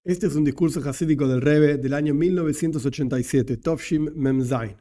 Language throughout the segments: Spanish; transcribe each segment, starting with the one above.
Este es un discurso hasídico del Rebbe del año 1987, Tovshim Mem Zayin,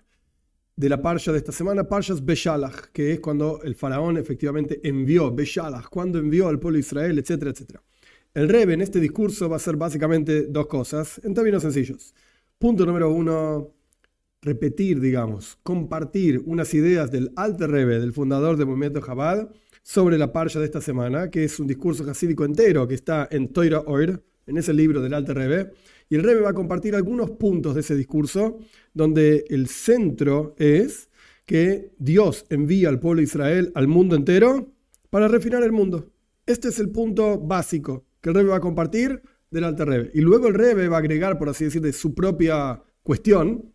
de la parsha de esta semana, Parshas Beshalach, que es cuando el faraón efectivamente envió, Beshalach, cuando envió al pueblo de Israel, etcétera, etcétera. El Rebbe en este discurso va a hacer básicamente dos cosas, en términos sencillos. Punto número uno, repetir, compartir unas ideas del Alter Rebbe, del fundador del movimiento Chabad, sobre la parsha de esta semana, que es un discurso hasídico entero que está en Torah Or, en ese libro del Alter Rebbe, y el Rebbe va a compartir algunos puntos de ese discurso, donde el centro es que Dios envía al pueblo de Israel al mundo entero para refinar el mundo. Este es el punto básico que el Rebbe va a compartir del Alter Rebbe. Y luego el Rebbe va a agregar, por así decir, de su propia cuestión,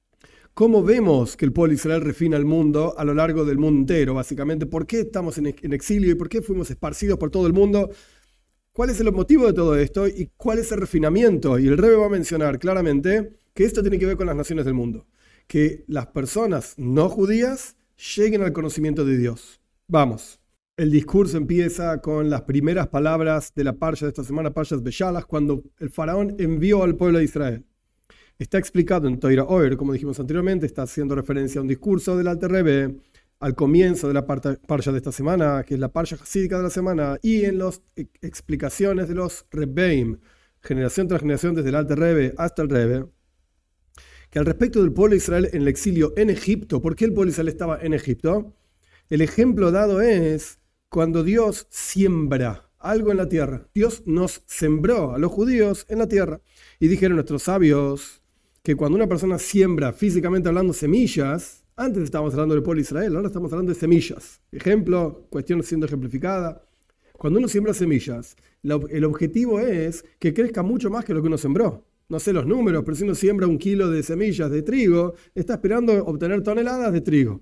cómo vemos que el pueblo de Israel refina el mundo a lo largo del mundo entero, básicamente. ¿Por qué estamos en exilio y por qué fuimos esparcidos por todo el mundo? ¿Cuál es el motivo de todo esto y cuál es el refinamiento? Y el Rebbe va a mencionar claramente que esto tiene que ver con las naciones del mundo. Que las personas no judías lleguen al conocimiento de Dios. Vamos. El discurso empieza con las primeras palabras de la parsha de esta semana, Parshas Beshalach, cuando el faraón envió al pueblo de Israel. Está explicado en Torah Or, como dijimos anteriormente, está haciendo referencia a un discurso del Alter Rebbe al comienzo de la parsha de esta semana, que es la parsha hasídica de la semana, y en las explicaciones de los Rebbeim, generación tras generación, desde el Alter Rebbe hasta el Rebbe, que al respecto del pueblo de Israel en el exilio en Egipto, ¿por qué el pueblo de Israel estaba en Egipto? El ejemplo dado es cuando Dios siembra algo en la tierra. Dios nos sembró a los judíos en la tierra. Y dijeron nuestros sabios que cuando una persona siembra, físicamente hablando, semillas, antes estábamos hablando del pueblo de Israel, ahora estamos hablando de semillas. Ejemplo, cuestión siendo ejemplificada. Cuando uno siembra semillas, el objetivo es que crezca mucho más que lo que uno sembró. No sé los números, pero si uno siembra 1 kilo de semillas de trigo, está esperando obtener toneladas de trigo.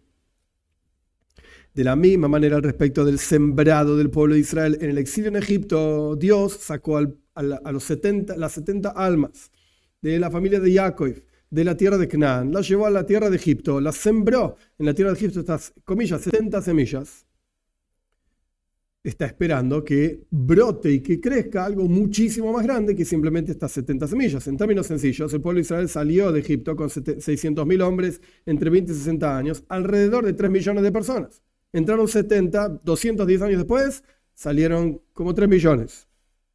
De la misma manera, al respecto del sembrado del pueblo de Israel en el exilio en Egipto, Dios sacó las 70 almas de la familia de Jacob, de la tierra de Canaán, las llevó a la tierra de Egipto, las sembró en la tierra de Egipto, estas comillas, 70 semillas. Está esperando que brote y que crezca algo muchísimo más grande que simplemente estas 70 semillas. En términos sencillos, el pueblo de Israel salió de Egipto con 600.000 hombres entre 20 y 60 años, alrededor de 3 millones de personas. Entraron 70, 210 años después, salieron como 3 millones.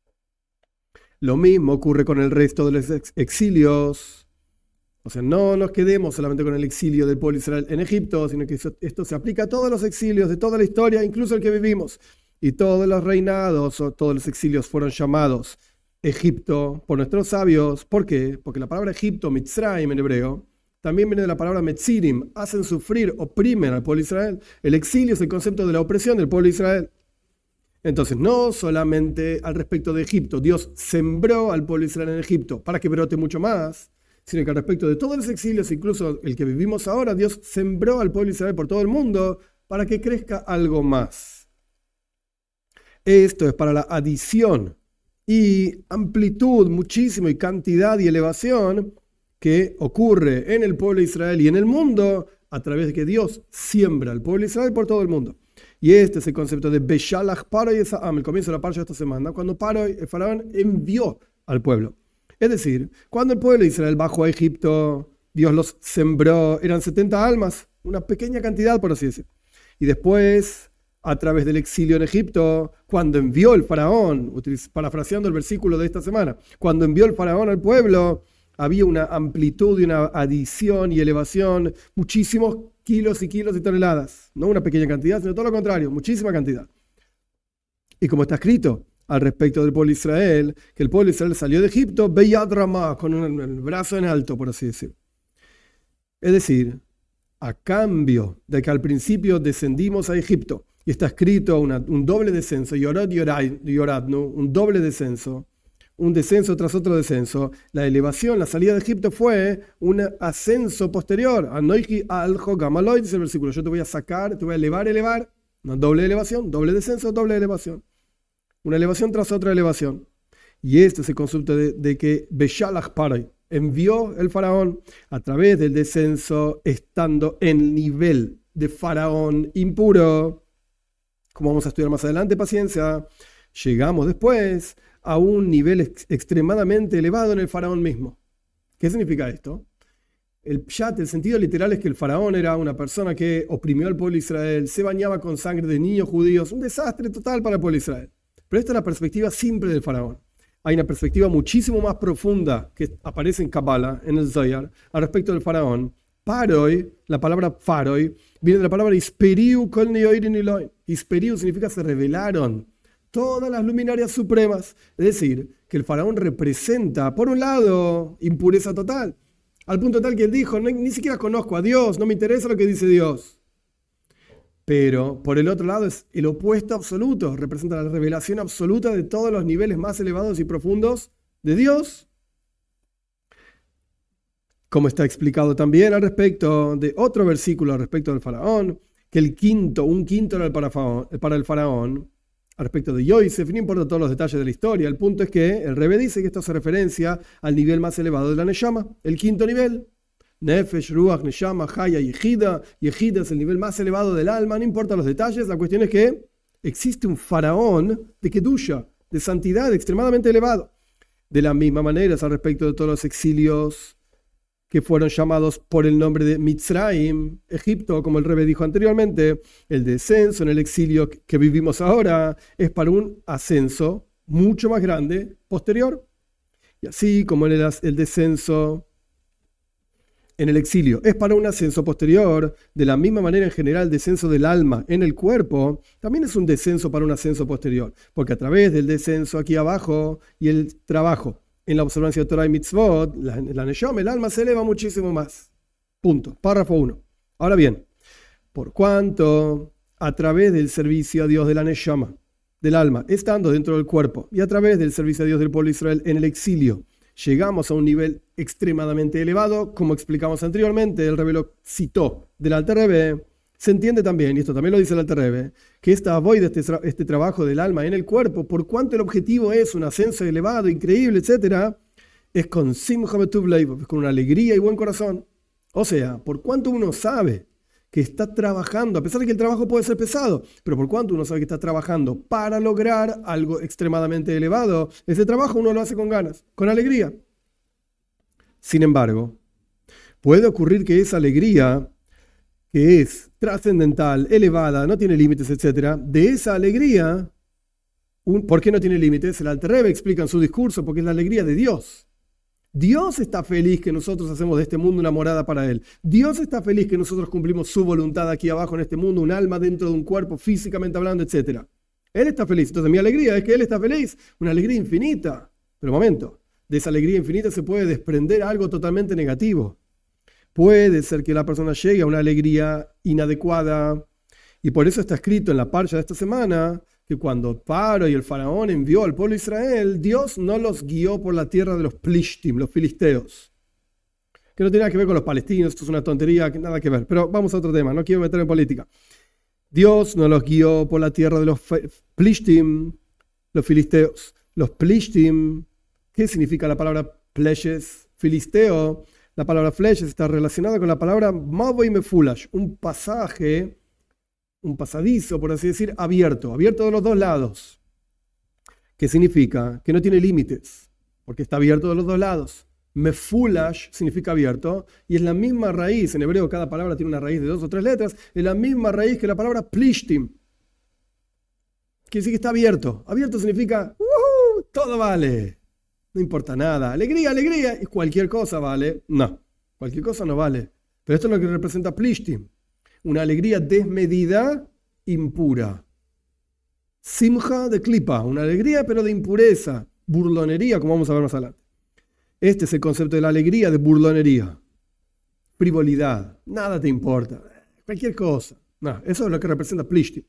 Lo mismo ocurre con el resto de los exilios. O sea, no nos quedemos solamente con el exilio del pueblo de Israel en Egipto, sino que esto se aplica a todos los exilios de toda la historia, incluso el que vivimos. Y todos los reinados o todos los exilios fueron llamados Egipto por nuestros sabios. ¿Por qué? Porque la palabra Egipto, Mitzrayim en hebreo, también viene de la palabra Metzirim, hacen sufrir, oprimen al pueblo de Israel. El exilio es el concepto de la opresión del pueblo de Israel. Entonces, no solamente al respecto de Egipto, Dios sembró al pueblo de Israel en Egipto para que brote mucho más, sino que al respecto de todos los exilios, incluso el que vivimos ahora, Dios sembró al pueblo de Israel por todo el mundo para que crezca algo más. Esto es para la adición y amplitud, muchísimo, y cantidad y elevación que ocurre en el pueblo de Israel y en el mundo a través de que Dios siembra al pueblo de Israel por todo el mundo. Y este es el concepto de Beshalach Paroi Esa'am, el comienzo de la parsha de esta semana, cuando Paroi, el faraón, envió al pueblo. Es decir, cuando el pueblo de Israel bajó a Egipto, Dios los sembró, eran 70 almas, una pequeña cantidad, por así decir. Y después, a través del exilio en Egipto, cuando envió el faraón, parafraseando el versículo de esta semana, cuando envió el faraón al pueblo, había una amplitud y una adición y elevación, muchísimos kilos y kilos y toneladas. No una pequeña cantidad, sino todo lo contrario, muchísima cantidad. Y como está escrito al respecto del pueblo de Israel, que el pueblo de Israel salió de Egipto, Beyad Ramah, con el brazo en alto, por así decir. Es decir, a cambio de que al principio descendimos a Egipto, y está escrito un doble descenso, un doble descenso, un descenso tras otro descenso. La elevación, la salida de Egipto fue un ascenso posterior. Anoiji aljo gamaloy, dice el versículo, yo te voy a sacar, te voy a elevar, una doble elevación, doble descenso, doble elevación. Una elevación tras otra elevación. Y este es el concepto de que Beshalach Paroi envió el faraón a través del descenso, estando en el nivel de faraón impuro. Como vamos a estudiar más adelante, paciencia, llegamos después a un nivel extremadamente elevado en el faraón mismo. ¿Qué significa esto? El sentido literal es que el faraón era una persona que oprimió al pueblo de Israel, se bañaba con sangre de niños judíos, un desastre total para el pueblo de Israel. Pero esta es la perspectiva simple del faraón. Hay una perspectiva muchísimo más profunda que aparece en Kabbalah, en el Zohar, al respecto del faraón. Paroi, la palabra faroi, viene de la palabra isperiu kol neoirin Elohim. Isperiu significa se revelaron todas las luminarias supremas. Es decir, que el faraón representa, por un lado, impureza total, al punto tal que él dijo, ni siquiera conozco a Dios, no me interesa lo que dice Dios. Pero por el otro lado es el opuesto absoluto, representa la revelación absoluta de todos los niveles más elevados y profundos de Dios, como está explicado también al respecto de otro versículo al respecto del faraón, que un quinto era para el faraón, al respecto de Yosef, no importa todos los detalles de la historia, el punto es que el Rebbe dice que esto hace referencia al nivel más elevado de la Neshama, el quinto nivel. Nefesh, Ruach, Neshama, Haya y Yehida. Yehida es el nivel más elevado del alma, no importa los detalles, la cuestión es que existe un faraón de Kedusha, de santidad extremadamente elevado. De la misma manera es al respecto de todos los exilios que fueron llamados por el nombre de Mitzrayim, Egipto, como el Rebbe dijo anteriormente, el descenso en el exilio que vivimos ahora es para un ascenso mucho más grande posterior. Y así como el descenso en el exilio es para un ascenso posterior, de la misma manera en general el descenso del alma en el cuerpo también es un descenso para un ascenso posterior, porque a través del descenso aquí abajo y el trabajo en la observancia de Torah y Mitzvot, la Neshama, el alma se eleva muchísimo más. Punto. Párrafo 1. Ahora bien, por cuanto a través del servicio a Dios de la Neshama, del alma, estando dentro del cuerpo, y a través del servicio a Dios del pueblo de Israel en el exilio, llegamos a un nivel extremadamente elevado, como explicamos anteriormente, el Rebbe lo citó del Alter Rebbe. Se entiende también, y esto también lo dice el Alter Rebbe, que esta avoid, este trabajo del alma en el cuerpo, por cuanto el objetivo es un ascenso elevado, increíble, etc., es con simcha betuv leibov, es con una alegría y buen corazón. O sea, por cuanto uno sabe que está trabajando, a pesar de que el trabajo puede ser pesado, pero por cuanto uno sabe que está trabajando para lograr algo extremadamente elevado, ese trabajo uno lo hace con ganas, con alegría. Sin embargo, puede ocurrir que esa alegría, que es trascendental, elevada, no tiene límites, etc., de esa alegría, ¿por qué no tiene límites? El Alter Rebbe explica en su discurso, porque es la alegría de Dios. Dios está feliz que nosotros hacemos de este mundo una morada para Él. Dios está feliz que nosotros cumplimos su voluntad aquí abajo en este mundo, un alma dentro de un cuerpo, físicamente hablando, etc. Él está feliz. Entonces mi alegría es que Él está feliz, una alegría infinita. Pero un momento, de esa alegría infinita se puede desprender algo totalmente negativo. Puede ser que la persona llegue a una alegría inadecuada, y por eso está escrito en la parsha de esta semana que cuando Paro y el faraón envió al pueblo de Israel, Dios no los guió por la tierra de los plishtim, los filisteos, que no tiene nada que ver con los palestinos. Esto es una tontería, nada que ver, pero vamos a otro tema, no quiero meter en política. Dios no los guió por la tierra de los plishtim, los filisteos. Los plishtim, ¿qué significa la palabra pleshes? Filisteo. La palabra fleshes está relacionada con la palabra mavo y mefulash, un pasaje, un pasadizo, por así decir, abierto de los dos lados. ¿Qué significa? Que no tiene límites, porque está abierto de los dos lados. Mefulash significa abierto, y es la misma raíz, en hebreo cada palabra tiene una raíz de 2 o 3 letras, es la misma raíz que la palabra plishtim. Quiere decir que está abierto. Abierto significa, todo vale. No importa nada. Alegría, alegría. Y cualquier cosa vale. No, cualquier cosa no vale. Pero esto es lo que representa plishtim. Una alegría desmedida, impura. Simcha de klipa. Una alegría pero de impureza. Burlonería, como vamos a ver más adelante. Este es el concepto de la alegría de burlonería. Frivolidad. Nada te importa. Cualquier cosa. No, eso es lo que representa plishtim.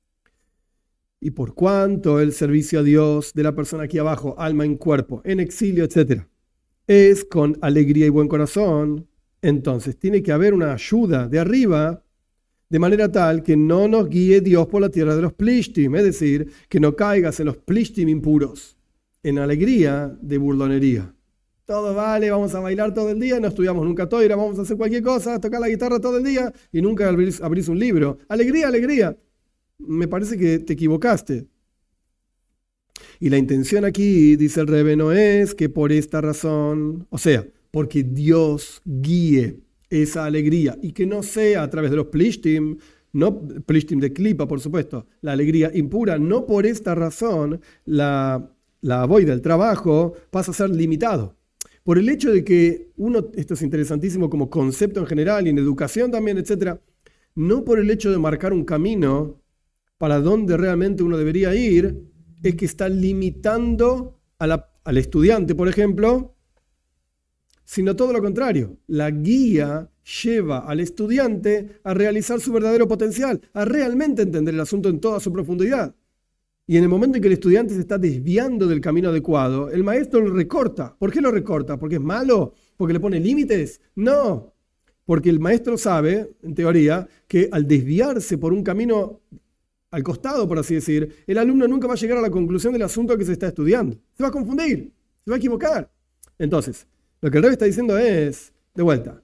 Y por cuanto el servicio a Dios de la persona aquí abajo, alma en cuerpo, en exilio, etc., es con alegría y buen corazón, entonces tiene que haber una ayuda de arriba, de manera tal que no nos guíe Dios por la tierra de los plishtim, es decir, que no caigas en los plishtim impuros, en alegría de burlonería. Todo vale, vamos a bailar todo el día, no estudiamos nunca toira, vamos a hacer cualquier cosa, tocar la guitarra todo el día y nunca abrís un libro. Alegría, alegría. Me parece que te equivocaste. Y la intención aquí, dice el Rebbe, no es que por esta razón, o sea, porque Dios guíe esa alegría y que no sea a través de los plishtim, no plishtim de klipa, por supuesto, la alegría impura, no por esta razón la avoida, el trabajo, pasa a ser limitado. Por el hecho de que esto es interesantísimo como concepto en general y en educación también, etc., no por el hecho de marcar un camino para donde realmente uno debería ir, es que está limitando al estudiante, por ejemplo, sino todo lo contrario. La guía lleva al estudiante a realizar su verdadero potencial, a realmente entender el asunto en toda su profundidad. Y en el momento en que el estudiante se está desviando del camino adecuado, el maestro lo recorta. ¿Por qué lo recorta? ¿Porque es malo? ¿Porque le pone límites? No, porque el maestro sabe, en teoría, que al desviarse por un camino al costado, por así decir, el alumno nunca va a llegar a la conclusión del asunto que se está estudiando. Se va a confundir, se va a equivocar. Entonces, lo que el Rebbe está diciendo es, de vuelta,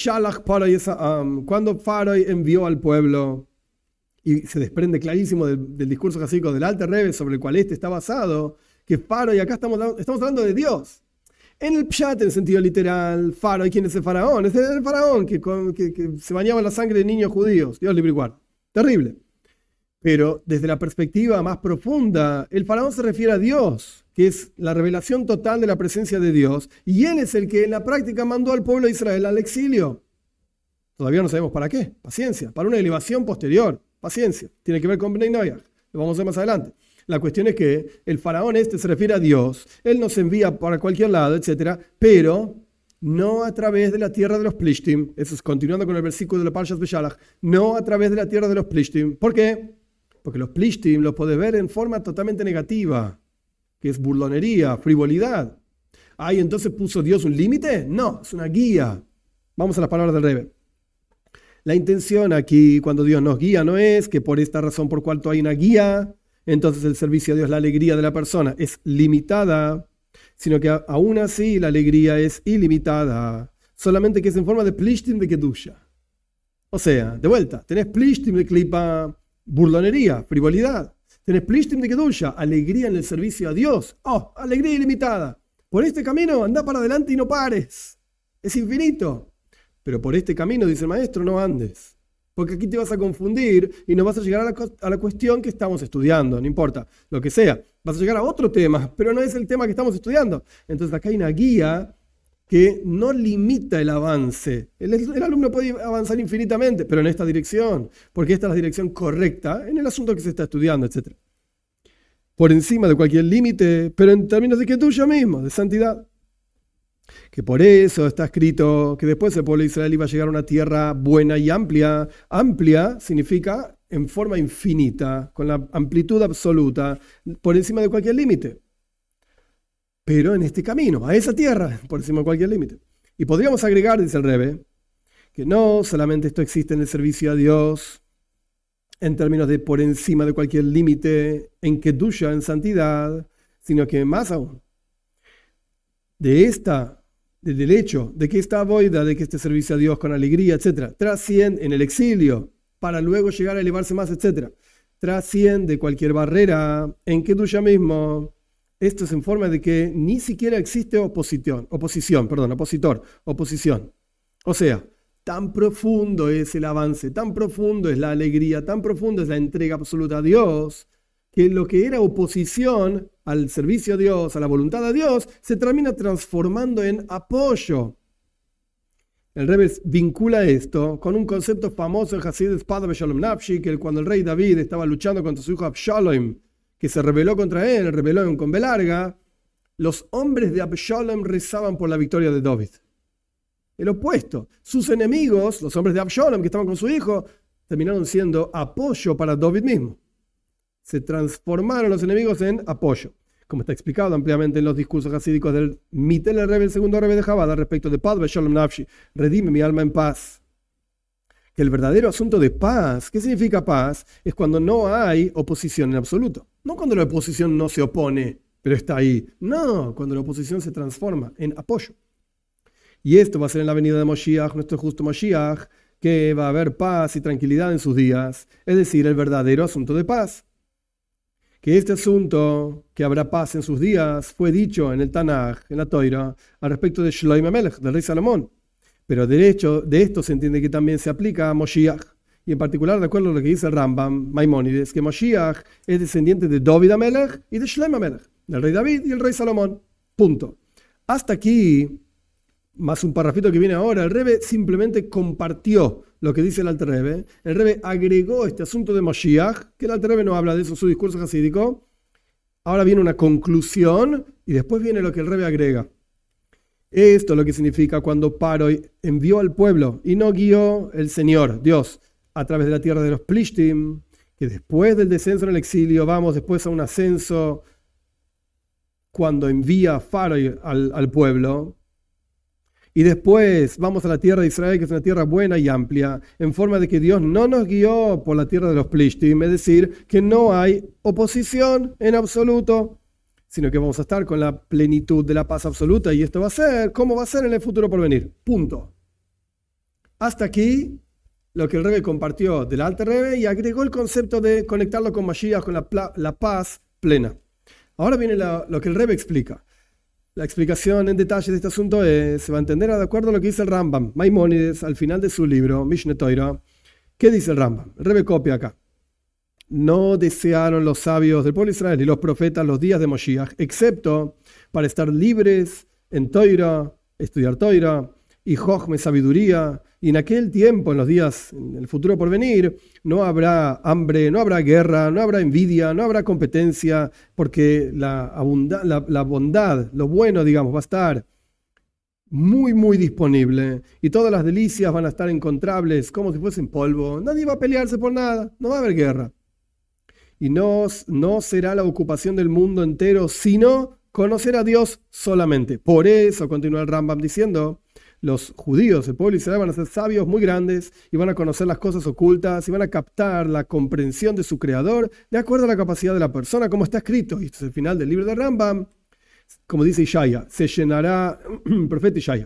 cuando Faroi envió al pueblo, y se desprende clarísimo del discurso jasídico del Alter Rebbe sobre el cual este está basado, que Faroi, acá estamos hablando de Dios. En el Pshat, en el sentido literal, Faroi, ¿quién es el faraón? Es el faraón que se bañaba en la sangre de niños judíos. Dios libre y guarda. Terrible. Pero desde la perspectiva más profunda, el faraón se refiere a Dios, que es la revelación total de la presencia de Dios, y él es el que en la práctica mandó al pueblo de Israel al exilio. Todavía no sabemos para qué, paciencia, para una elevación posterior, paciencia, tiene que ver con Bnei Noach, lo vamos a ver más adelante. La cuestión es que el faraón se refiere a Dios, él nos envía para cualquier lado, etc., pero no a través de la tierra de los Plishtim, eso es continuando con el versículo de la Parshas Beshalach, no a través de la tierra de los Plishtim. ¿Por qué? Porque los plishtim los podés ver en forma totalmente negativa, que es burlonería, frivolidad. ¿Ay, entonces puso Dios un límite? No, es una guía. Vamos a las palabras del Rebbe. La intención aquí, cuando Dios nos guía, no es que por esta razón por cuanto hay una guía, entonces el servicio a Dios, la alegría de la persona es limitada, sino que aún así la alegría es ilimitada, solamente que es en forma de plishtim de kedusha. O sea, de vuelta, tenés plishtim de klipa, burlonería, frivolidad. Tenés plishtim de kedusha, alegría en el servicio a Dios. Oh, alegría ilimitada. Por este camino anda para adelante y no pares. Es infinito. Pero por este camino, dice el maestro, no andes. Porque aquí te vas a confundir y no vas a llegar a la cuestión que estamos estudiando. No importa, lo que sea. Vas a llegar a otro tema, pero no es el tema que estamos estudiando. Entonces acá hay una guía que no limita el avance. El alumno puede avanzar infinitamente, pero en esta dirección, porque esta es la dirección correcta en el asunto que se está estudiando, etc. Por encima de cualquier límite, pero en términos de kedusha mismo, de santidad. Que por eso está escrito que después el pueblo de Israel iba a llegar a una tierra buena y amplia. Amplia significa en forma infinita, con la amplitud absoluta, por encima de cualquier límite. Pero en este camino, a esa tierra, por encima de cualquier límite. Y podríamos agregar, dice el Rebbe, que no solamente esto existe en el servicio a Dios, en términos de por encima de cualquier límite, en kedusha, en santidad, sino que más aún, del hecho de que esta boida, de que este servicio a Dios con alegría, etc., trasciende en el exilio, para luego llegar a elevarse más, etc., trasciende cualquier barrera en kedusha mismo. Esto es en forma de que ni siquiera existe oposición. O sea, tan profundo es el avance, tan profundo es la alegría, tan profundo es la entrega absoluta a Dios, que lo que era oposición al servicio a Dios, a la voluntad de Dios, se termina transformando en apoyo. El Rebbe vincula esto con un concepto famoso en Hasidus Pada Beshalom Nafshi, que cuando el rey David estaba luchando contra su hijo Absalom, que se rebeló contra él, rebeló con B larga, los hombres de Absalom rezaban por la victoria de David. El opuesto, sus enemigos, los hombres de Absalom que estaban con su hijo, terminaron siendo apoyo para David mismo. Se transformaron los enemigos en apoyo, como está explicado ampliamente en los discursos hasídicos del Mitel Rebbe, el segundo Rebbe de Chabad, respecto de Pad Beshalom Nafshi, redime mi alma en paz. Que el verdadero asunto de paz, ¿qué significa paz? Es cuando no hay oposición en absoluto. No cuando la oposición no se opone, pero está ahí. No, cuando la oposición se transforma en apoyo. Y esto va a ser en la venida de Moshiach, nuestro justo Moshiach, que va a haber paz y tranquilidad en sus días. Es decir, el verdadero asunto de paz. que este asunto, que habrá paz en sus días, fue dicho en el Tanaj, en la Toira, al respecto de Shlomo Amelech, del rey Salomón. Pero de hecho, de esto se entiende que también se aplica a Moshiach, y en particular, de acuerdo a lo que dice el Rambam, Maimónides, que Moshiach es descendiente de David Amelech y de Shlomo Amelech, del rey David y el rey Salomón. Punto. Hasta aquí, más un parrafito que viene ahora, el Rebbe simplemente compartió lo que dice el Alter Rebbe. El Rebbe agregó este asunto de Moshiach, que el Alter Rebbe no habla de eso en su discurso jasídico. Ahora viene una conclusión y después viene lo que el Rebbe agrega. Esto es lo que significa cuando Paro envió al pueblo y no guió el Señor, Dios, a través de la tierra de los Plishtim, que después del descenso en el exilio vamos después a un ascenso cuando envía Faro al pueblo. Y después vamos a la tierra de Israel, que es una tierra buena y amplia, en forma de que Dios no nos guió por la tierra de los Plishtim, es decir, que no hay oposición en absoluto, sino que vamos a estar con la plenitud de la paz absoluta, y esto va a ser como va a ser en el futuro por venir. Punto. Hasta aquí lo que el Rebbe compartió del Alter Rebbe y agregó el concepto de conectarlo con Mashiach, con la paz plena. Ahora viene lo que el Rebbe explica. La explicación en detalle de este asunto se va a entender de acuerdo a lo que dice el Rambam, Maimónides, al final de su libro, Mishneh Torah. ¿Qué dice el Rambam? El Rebbe copia acá. No desearon los sabios del pueblo de Israel y los profetas los días de Moshiach, excepto para estar libres en Torah, estudiar Torah y Jochme, sabiduría. Y en aquel tiempo, en los días, en el futuro por venir, no habrá hambre, no habrá guerra, no habrá envidia, no habrá competencia, porque la bondad, lo bueno, digamos, va a estar muy, muy disponible y todas las delicias van a estar encontrables como si fuesen polvo. Nadie va a pelearse por nada, no va a haber guerra. Y no será la ocupación del mundo entero, sino conocer a Dios solamente. Por eso, continúa el Rambam diciendo, los judíos, el pueblo de Israel, van a ser sabios muy grandes y van a conocer las cosas ocultas y van a captar la comprensión de su creador de acuerdo a la capacidad de la persona, como está escrito. Y esto es el final del libro de Rambam. Como dice Ishaya, se llenará, el profeta Ishaya,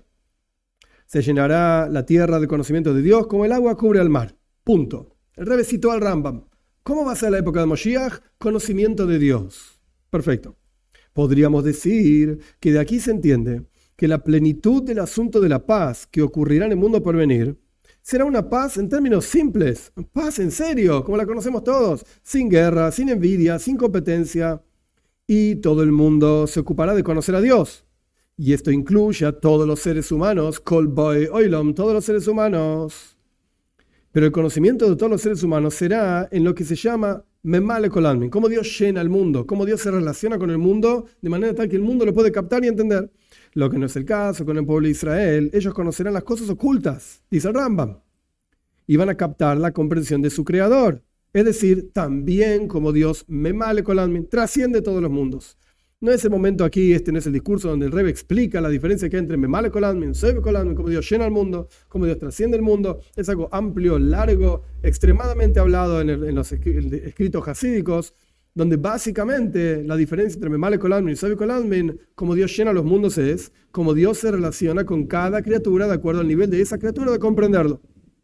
se llenará la tierra de conocimiento de Dios como el agua cubre el mar. Punto. El Rebbe citó al Rambam. ¿Cómo va a ser la época de Moshiach? Conocimiento de Dios. Perfecto. Podríamos decir que de aquí se entiende que la plenitud del asunto de la paz que ocurrirá en el mundo por venir será una paz en términos simples, paz en serio, como la conocemos todos, sin guerra, sin envidia, sin competencia, y todo el mundo se ocupará de conocer a Dios. Y esto incluye a todos los seres humanos, Kol Boy Oilom, todos los seres humanos. Pero el conocimiento de todos los seres humanos será en lo que se llama Memale Kol Almin, cómo Dios llena el mundo, cómo Dios se relaciona con el mundo de manera tal que el mundo lo puede captar y entender. Lo que no es el caso con el pueblo de Israel, ellos conocerán las cosas ocultas, dice el Rambam, y van a captar la comprensión de su creador. Es decir, también como Dios Memale Kol Almin, trasciende todos los mundos. No es el momento aquí, este no es el discurso donde el Rebbe explica la diferencia que hay entre Memale Kol Almin, Soive Kol Almin, cómo Dios llena el mundo, cómo Dios trasciende el mundo. Es algo amplio, largo, extremadamente hablado en los escritos hasídicos, donde básicamente la diferencia entre Memale Kol Almin y Soive Kol Almin, como Dios llena los mundos, es cómo Dios se relaciona con cada criatura de acuerdo al nivel de esa criatura de comprenderlo.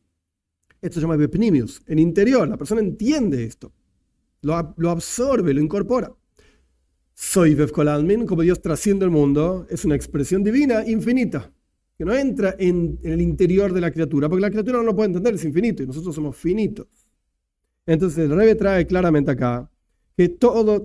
Esto se llama Bepnimius, en interior. La persona entiende esto, lo absorbe, lo incorpora. Soivev Kol Almin, como Dios trasciende el mundo, es una expresión divina infinita, que no entra en el interior de la criatura, porque la criatura no lo puede entender, es infinito, y nosotros somos finitos. Entonces el Rebbe trae claramente acá que todos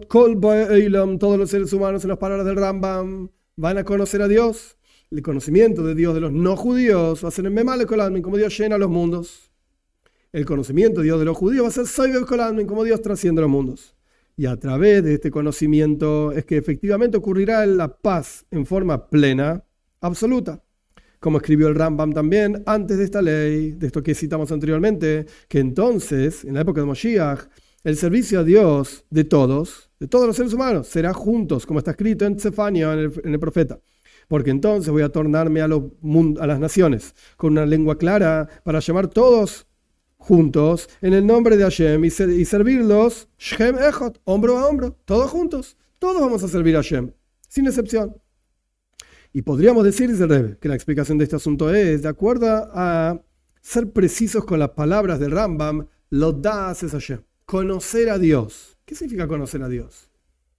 los seres humanos, en las palabras del Rambam, van a conocer a Dios. El conocimiento de Dios de los no judíos va a ser en Memale Kol Almin, como Dios llena los mundos. El conocimiento de Dios de los judíos va a ser Soivev Kol Almin, como Dios trasciende los mundos. Y a través de este conocimiento es que efectivamente ocurrirá la paz en forma plena, absoluta. Como escribió el Rambam también antes de esta ley, de esto que citamos anteriormente, que entonces, en la época de Moshiach, el servicio a Dios de todos los seres humanos, será juntos, como está escrito en Zefania, en el profeta. Porque entonces voy a tornarme a las naciones con una lengua clara para llamar todos juntos en el nombre de Hashem y servirlos Shem Echot, hombro a hombro, todos juntos. Todos vamos a servir a Hashem, sin excepción. Y podríamos decir, dice el Rebbe, que la explicación de este asunto es, de acuerdo a ser precisos con las palabras del Rambam, lo das es Hashem, conocer a Dios. ¿Qué significa conocer a Dios?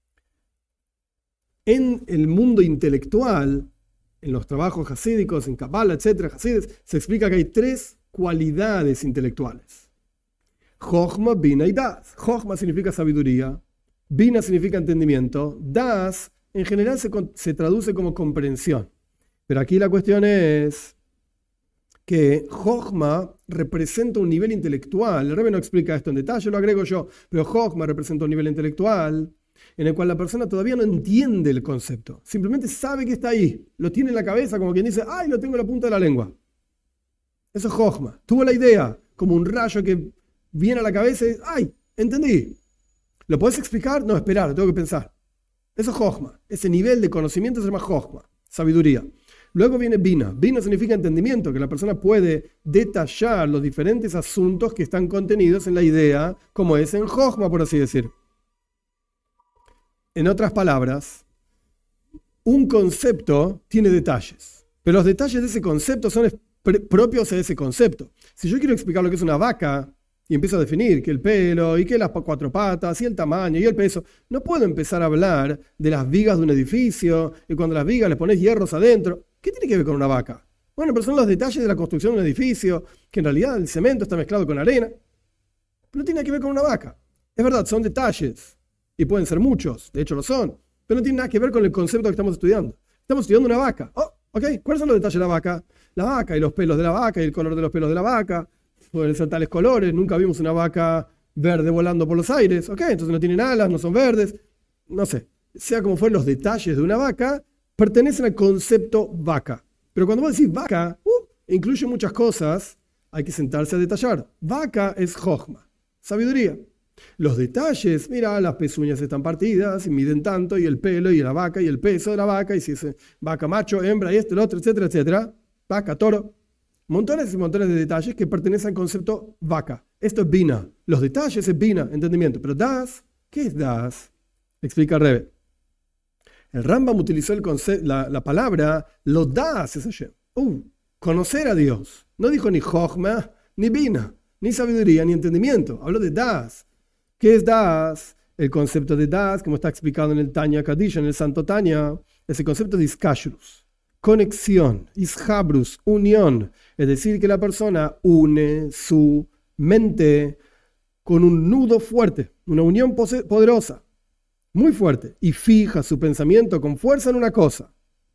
En el mundo intelectual, en los trabajos hasídicos, en Kabbalah, etc., Hasides, se explica que hay 3 cualidades intelectuales. Jochma, Bina y Das. Jochma significa sabiduría, Bina significa entendimiento, Das en general se traduce como comprensión. Pero aquí la cuestión es que Jochma representa un nivel intelectual. El Rebbe no explica esto en detalle, lo agrego yo, pero Jochma representa un nivel intelectual en el cual la persona todavía no entiende el concepto. Simplemente sabe que está ahí. Lo tiene en la cabeza como quien dice, ¡ay, lo tengo en la punta de la lengua! Eso es Jochma. Tuvo la idea, como un rayo que viene a la cabeza y dice, ¡ay, entendí! ¿Lo podés explicar? No, esperar, lo tengo que pensar. Eso es Jochma. Ese nivel de conocimiento se llama Jochma, sabiduría. Luego viene Bina. Bina significa entendimiento, que la persona puede detallar los diferentes asuntos que están contenidos en la idea, como es en Jochma, por así decir. En otras palabras, un concepto tiene detalles, pero los detalles de ese concepto son propios de ese concepto. Si yo quiero explicar lo que es una vaca y empiezo a definir que el pelo y que las 4 patas y el tamaño y el peso, no puedo empezar a hablar de las vigas de un edificio y cuando las vigas le pones hierros adentro. ¿Qué tiene que ver con una vaca? Bueno, pero son los detalles de la construcción de un edificio, que en realidad el cemento está mezclado con arena, pero no tiene que ver con una vaca. Es verdad, son detalles. Y pueden ser muchos, de hecho lo son, pero no tiene nada que ver con el concepto que estamos estudiando. Estamos estudiando una vaca. Oh, ok, ¿cuáles son los detalles de la vaca? La vaca y los pelos de la vaca y el color de los pelos de la vaca. Pueden ser tales colores, nunca vimos una vaca verde volando por los aires. Ok, entonces no tienen alas, no son verdes. No sé, sea como fueron los detalles de una vaca, pertenecen al concepto vaca. Pero cuando vos decís vaca, incluye muchas cosas, hay que sentarse a detallar. Vaca es Jochma, sabiduría. Los detalles, mira, las pezuñas están partidas y miden tanto, y el pelo, y la vaca, y el peso de la vaca, y si es vaca macho, hembra, y esto, el otro, etcétera, etcétera. Vaca, toro. Montones y montones de detalles que pertenecen al concepto vaca. Esto es Bina. Los detalles es Bina, entendimiento. Pero Das, ¿qué es Das? Explica el Rebbe. El Rambam utilizó la palabra lo Das es Hashem. Conocer a Dios. No dijo ni Jochma, ni Bina, ni sabiduría, ni entendimiento. Habló de Das. ¿Qué es Das? El concepto de Das, como está explicado en el Tanya Kadisha, en el Santo Tanya, es el concepto de Iskashrus, conexión, Ishabrus, unión. Es decir, que la persona une su mente con un nudo fuerte, una unión poderosa, muy fuerte, y fija su pensamiento con fuerza en una cosa.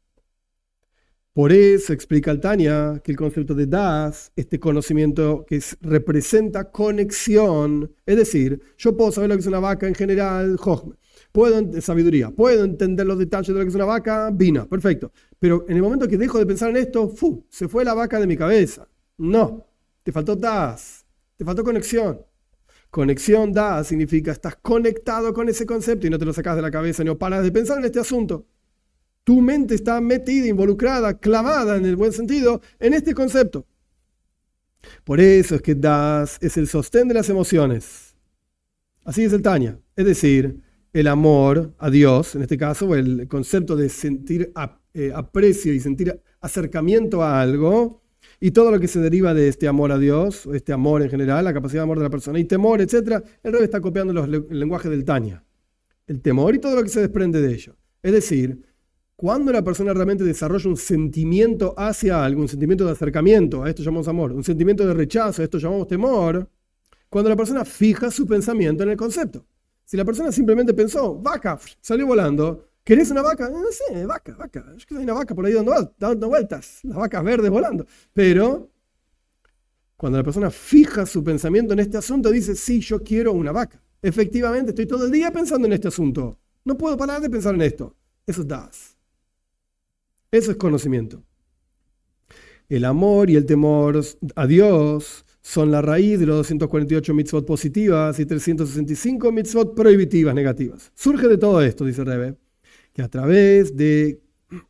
Por eso explica el Tanya que el concepto de Das, este conocimiento que representa conexión, es decir, yo puedo saber lo que es una vaca en general, Jochma, sabiduría, puedo entender los detalles de lo que es una vaca, Bina, perfecto. Pero en el momento que dejo de pensar en esto, se fue la vaca de mi cabeza. No, te faltó Das, te faltó conexión. Conexión, Das, significa estás conectado con ese concepto y no te lo sacas de la cabeza, no paras de pensar en este asunto. Tu mente está metida, involucrada, clavada en el buen sentido en este concepto. Por eso es que Das es el sostén de las emociones. Así es el Tanya. Es decir, el amor a Dios, en este caso, el concepto de sentir aprecio y sentir acercamiento a algo, y todo lo que se deriva de este amor a Dios, o este amor en general, la capacidad de amor de la persona, y temor, etc. El Rebbe está copiando el lenguaje del Tanya. El temor y todo lo que se desprende de ello. Es decir, cuando la persona realmente desarrolla un sentimiento hacia algo, un sentimiento de acercamiento, a esto llamamos amor, un sentimiento de rechazo, a esto llamamos temor, cuando la persona fija su pensamiento en el concepto. Si la persona simplemente pensó, vaca, salió volando, ¿querés una vaca? No sé, vaca. Es que hay una vaca por ahí dando vueltas, las vacas verdes volando. Pero cuando la persona fija su pensamiento en este asunto, dice, sí, yo quiero una vaca. Efectivamente, estoy todo el día pensando en este asunto. No puedo parar de pensar en esto. Eso es Das. Eso es conocimiento. El amor y el temor a Dios son la raíz de los 248 mitzvot positivas y 365 mitzvot prohibitivas negativas. Surge de todo esto, dice Rebbe, que a través de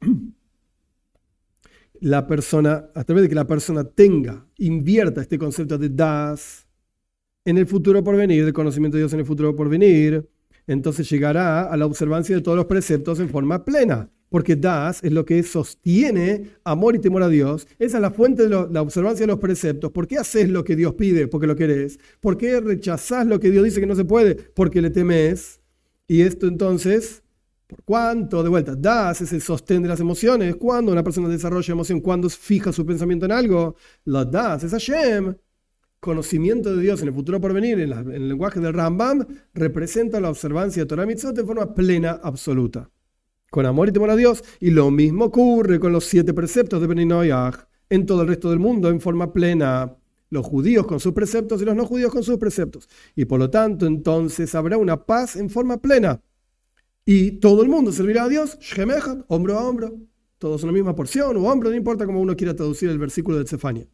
que la persona invierta este concepto de Das en el futuro por venir, del conocimiento de Dios en el futuro por venir, entonces llegará a la observancia de todos los preceptos en forma plena. Porque das es lo que sostiene amor y temor a Dios. Esa es la fuente de la observancia de los preceptos. ¿Por qué haces lo que Dios pide? Porque lo querés. ¿Por qué rechazás lo que Dios dice que no se puede? Porque le temes. Y esto entonces, ¿por cuánto? De vuelta, das es el sostén de las emociones. ¿Cuándo una persona desarrolla emoción? ¿Cuándo fija su pensamiento en algo? Lo das es Hashem. Conocimiento de Dios en el futuro por venir, en el lenguaje del Rambam, representa la observancia de Torah Mitzvot de forma plena, absoluta, con amor y temor a Dios. Y lo mismo ocurre con los 7 preceptos de Bnei Noach en todo el resto del mundo en forma plena. Los judíos con sus preceptos y los no judíos con sus preceptos. Y por lo tanto, entonces habrá una paz en forma plena. Y todo el mundo servirá a Dios, Shem Echad, hombro a hombro. Todos en la misma porción o hombro, no importa cómo uno quiera traducir el versículo de Sefania.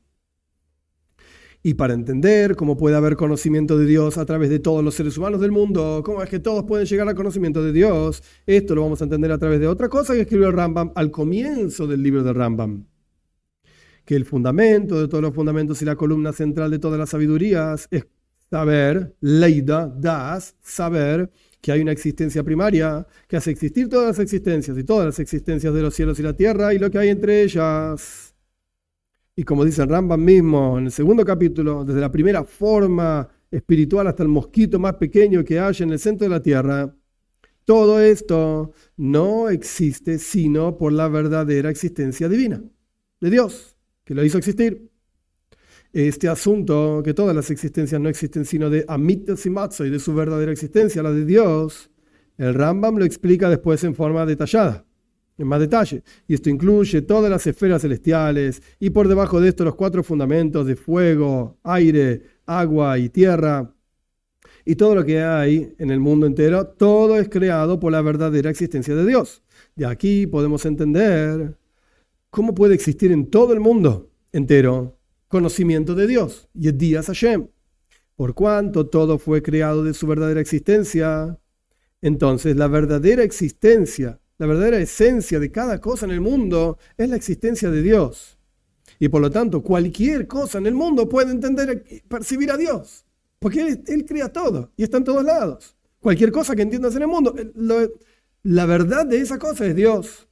Y para entender cómo puede haber conocimiento de Dios a través de todos los seres humanos del mundo, cómo es que todos pueden llegar al conocimiento de Dios, esto lo vamos a entender a través de otra cosa que escribió el Rambam al comienzo del libro del Rambam. Que el fundamento de todos los fundamentos y la columna central de todas las sabidurías es saber, leida, das, saber que hay una existencia primaria que hace existir todas las existencias y todas las existencias de los cielos y la tierra y lo que hay entre ellas. Y como dice el Rambam mismo en el segundo capítulo, desde la primera forma espiritual hasta el mosquito más pequeño que haya en el centro de la tierra, todo esto no existe sino por la verdadera existencia divina de Dios, que lo hizo existir. Este asunto, que todas las existencias no existen sino de Amit Simatzo y de su verdadera existencia, la de Dios, el Rambam lo explica después en forma detallada, en más detalle. Y esto incluye todas las esferas celestiales y por debajo de esto los 4 fundamentos de fuego, aire, agua y tierra. Y todo lo que hay en el mundo entero, todo es creado por la verdadera existencia de Dios. De aquí podemos entender cómo puede existir en todo el mundo entero conocimiento de Dios. Yedías Hashem. Por cuanto todo fue creado de su verdadera existencia, entonces la verdadera existencia, la verdadera esencia de cada cosa en el mundo es la existencia de Dios. Y por lo tanto, cualquier cosa en el mundo puede entender y percibir a Dios. Porque Él crea todo y está en todos lados. Cualquier cosa que entiendas en el mundo, la verdad de esa cosa es Dios.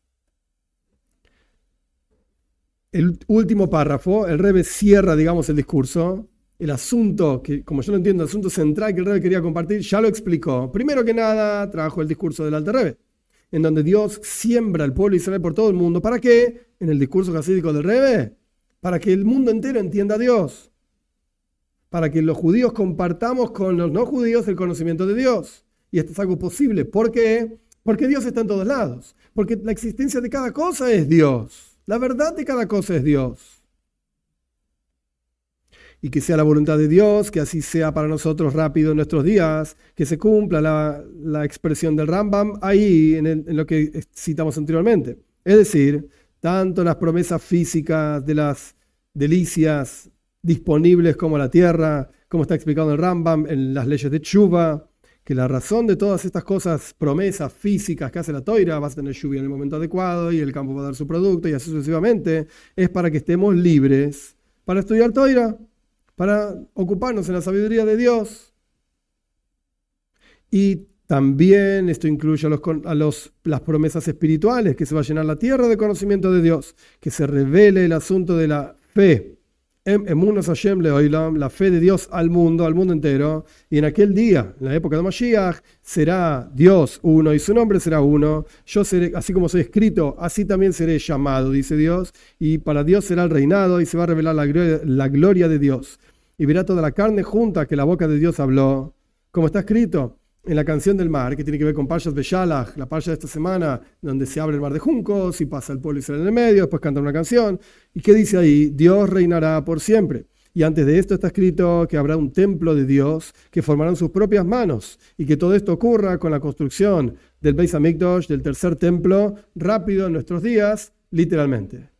El último párrafo, el Rebbe cierra, digamos, el discurso. El asunto, que como yo lo entiendo, el asunto central que el Rebbe quería compartir, ya lo explicó. Primero que nada, trajo el discurso del Alter Rebbe, en donde Dios siembra al pueblo de Israel por todo el mundo. ¿Para qué? En el discurso hasídico del Rebbe, para que el mundo entero entienda a Dios. Para que los judíos compartamos con los no judíos el conocimiento de Dios. Y esto es algo posible. ¿Por qué? Porque Dios está en todos lados. Porque la existencia de cada cosa es Dios. La verdad de cada cosa es Dios. Y que sea la voluntad de Dios, que así sea para nosotros rápido en nuestros días, que se cumpla la expresión del Rambam ahí en lo que citamos anteriormente. Es decir, tanto las promesas físicas de las delicias disponibles como la tierra, como está explicado en el Rambam, en las leyes de Tshuva, que la razón de todas estas cosas, promesas físicas que hace la Toira, vas a tener lluvia en el momento adecuado y el campo va a dar su producto y así sucesivamente, es para que estemos libres para estudiar Toira, para ocuparnos en la sabiduría de Dios. Y también esto incluye las promesas espirituales, que se va a llenar la tierra de conocimiento de Dios, que se revele el asunto de la fe. Emunos Hashem leolam, la fe de Dios al mundo entero, y en aquel día, en la época de Mashiach, será Dios uno y su nombre será uno. Yo seré, así como soy escrito, así también seré llamado, dice Dios, y para Dios será el reinado y se va a revelar la gloria de Dios. Y verá toda la carne junta que la boca de Dios habló, como está escrito en la canción del mar, que tiene que ver con Parshas Beshalach, la parsha de esta semana, donde se abre el mar de juncos y pasa el pueblo Israel en el medio, después canta una canción. ¿Y qué dice ahí? Dios reinará por siempre. Y antes de esto está escrito que habrá un templo de Dios que formarán sus propias manos y que todo esto ocurra con la construcción del Beis Hamikdash, del tercer templo, rápido en nuestros días, literalmente.